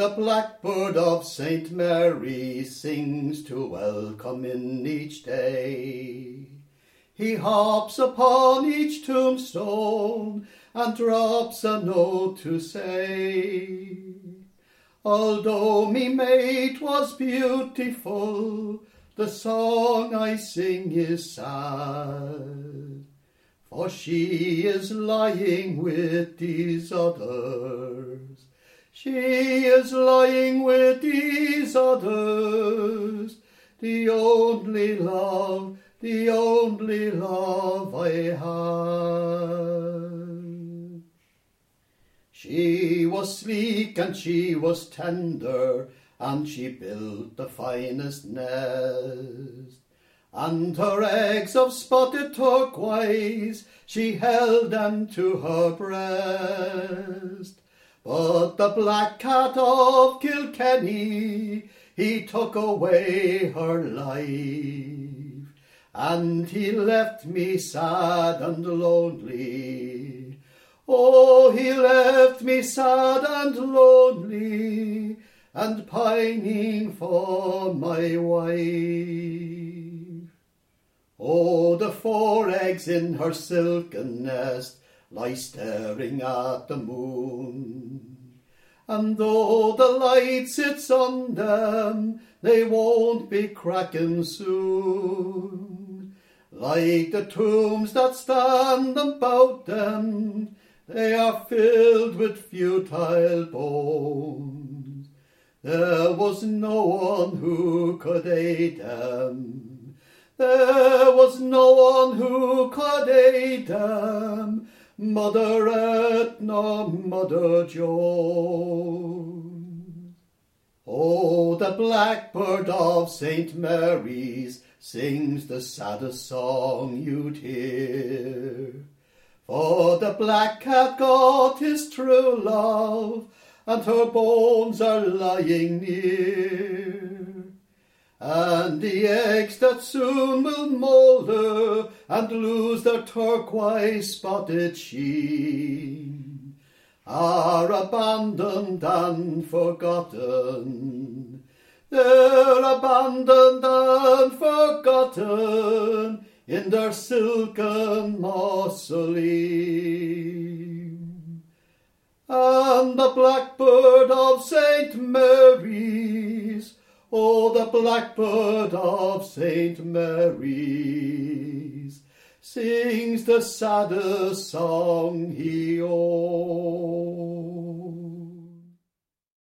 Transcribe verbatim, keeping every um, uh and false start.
the blackbird of Saint Mary sings to welcome in each day. He hops upon each tombstone and drops a note to say, although me mate was beautiful, the song I sing is sad, for she is lying with these others. She is lying with these others, the only love, the only love I had. She was sleek and she was tender, and she built the finest nest, and her eggs of spotted turquoise she held them to her breast. But the black cat of Kilkenny, he took away her life, and he left me sad and lonely. Oh, he left me sad and lonely, and pining for my wife. Oh, the four eggs in her silken nest lie staring at the moon, and though the light sits on them, they won't be cracking soon. Like the tombs that stand about them, they are filled with futile bones. There was no one who could aid them. There was no one who could aid them, Mother Etna, Mother Joan. Oh, the blackbird of Saint Mary's sings the saddest song you'd hear, for the black cat got his true love, and her bones are lying near. And the eggs that soon will moulder and lose their turquoise spotted sheen are abandoned and forgotten. They're abandoned and forgotten in their silken mausoleum. And the blackbird of Saint Mary's, oh, the blackbird of Saint Mary's, sings the saddest song he owns.